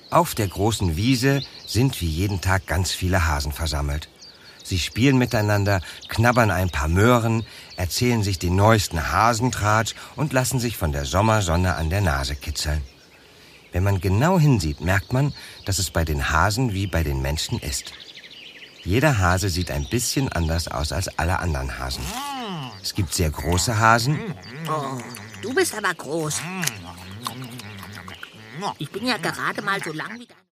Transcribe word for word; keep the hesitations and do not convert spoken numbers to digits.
Auf der großen Wiese sind wie jeden Tag ganz viele Hasen versammelt. Sie spielen miteinander, knabbern ein paar Möhren, erzählen sich den neuesten Hasentratsch und lassen sich von der Sommersonne an der Nase kitzeln. Wenn man genau hinsieht, merkt man, dass es bei den Hasen wie bei den Menschen ist. Jeder Hase sieht ein bisschen anders aus als alle anderen Hasen. Es gibt sehr große Hasen. Oh, du bist aber groß. Ich bin ja gerade mal so lang wie...